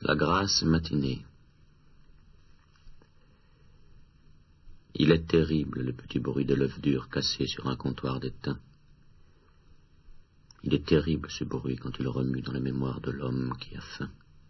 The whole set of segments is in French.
La grasse matinée. Il est terrible le petit bruit de l'œuf dur cassé sur un comptoir d'étain. Il est terrible ce bruit quand il remue dans la mémoire de l'homme qui a faim.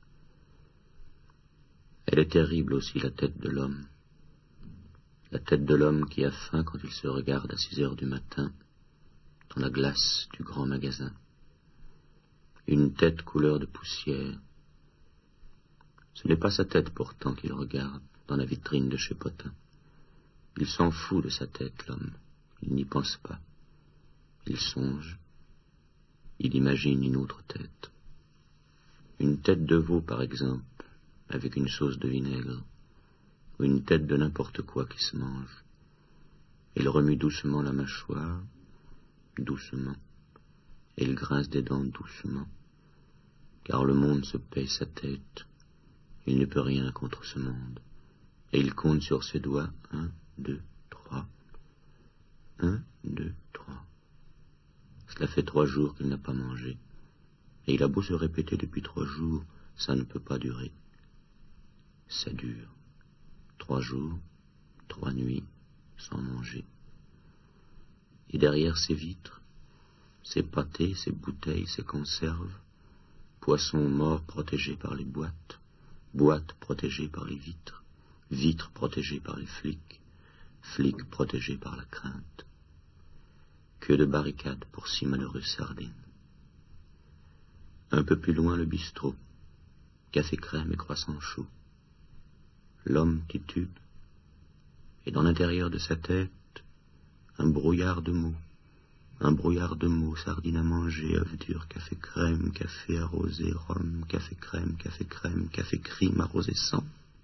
Elle est terrible aussi la tête de l'homme. La tête de l'homme qui a faim quand il se regarde à 6 heures du matin dans la glace du grand magasin. Une tête couleur de poussière. Ce n'est pas sa tête pourtant qu'il regarde dans la vitrine de chez Potin. Il s'en fout de sa tête, l'homme. Il n'y pense pas. Il songe. Il imagine une autre tête. Une tête de veau, par exemple, avec une sauce de vinaigre, ou une tête de n'importe quoi qui se mange. Il remue doucement la mâchoire, doucement, et il grince des dents doucement, car le monde se paye sa tête. Il ne peut rien contre ce monde. Et il compte sur ses doigts 1, 2, 3. 1, 2, 3. Cela fait 3 jours qu'il n'a pas mangé. Et il a beau se répéter depuis 3 jours, ça ne peut pas durer. Ça dure. 3 jours, 3 nuits, sans manger. Et derrière ces vitres, ces pâtés, ces bouteilles, ces conserves, poissons morts protégés par les boîtes, boîtes protégées par les vitres, vitres protégées par les flics, flics protégés par la crainte. Que de barricades pour 6 malheureuses sardines. Un peu plus loin le bistrot, café crème et croissant chaud. L'homme titube, et dans l'intérieur de sa tête, un brouillard de mots, sardines à manger, œufs durs, café crème, café arrosé, rhum, café crème, café crime arrosé sang.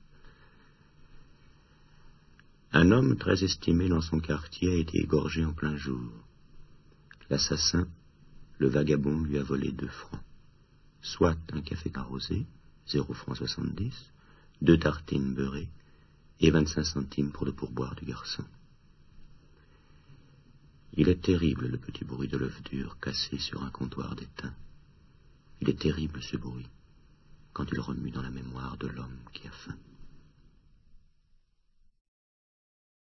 Un homme très estimé dans son quartier a été égorgé en plein jour. L'assassin, le vagabond, lui a volé 2 francs. Soit un café arrosé, 0 francs 70, 2 tartines beurrées et 25 centimes pour le pourboire du garçon. Il est terrible le petit bruit de l'œuf dur cassé sur un comptoir d'étain. Il est terrible ce bruit quand il remue dans la mémoire de l'homme qui a faim.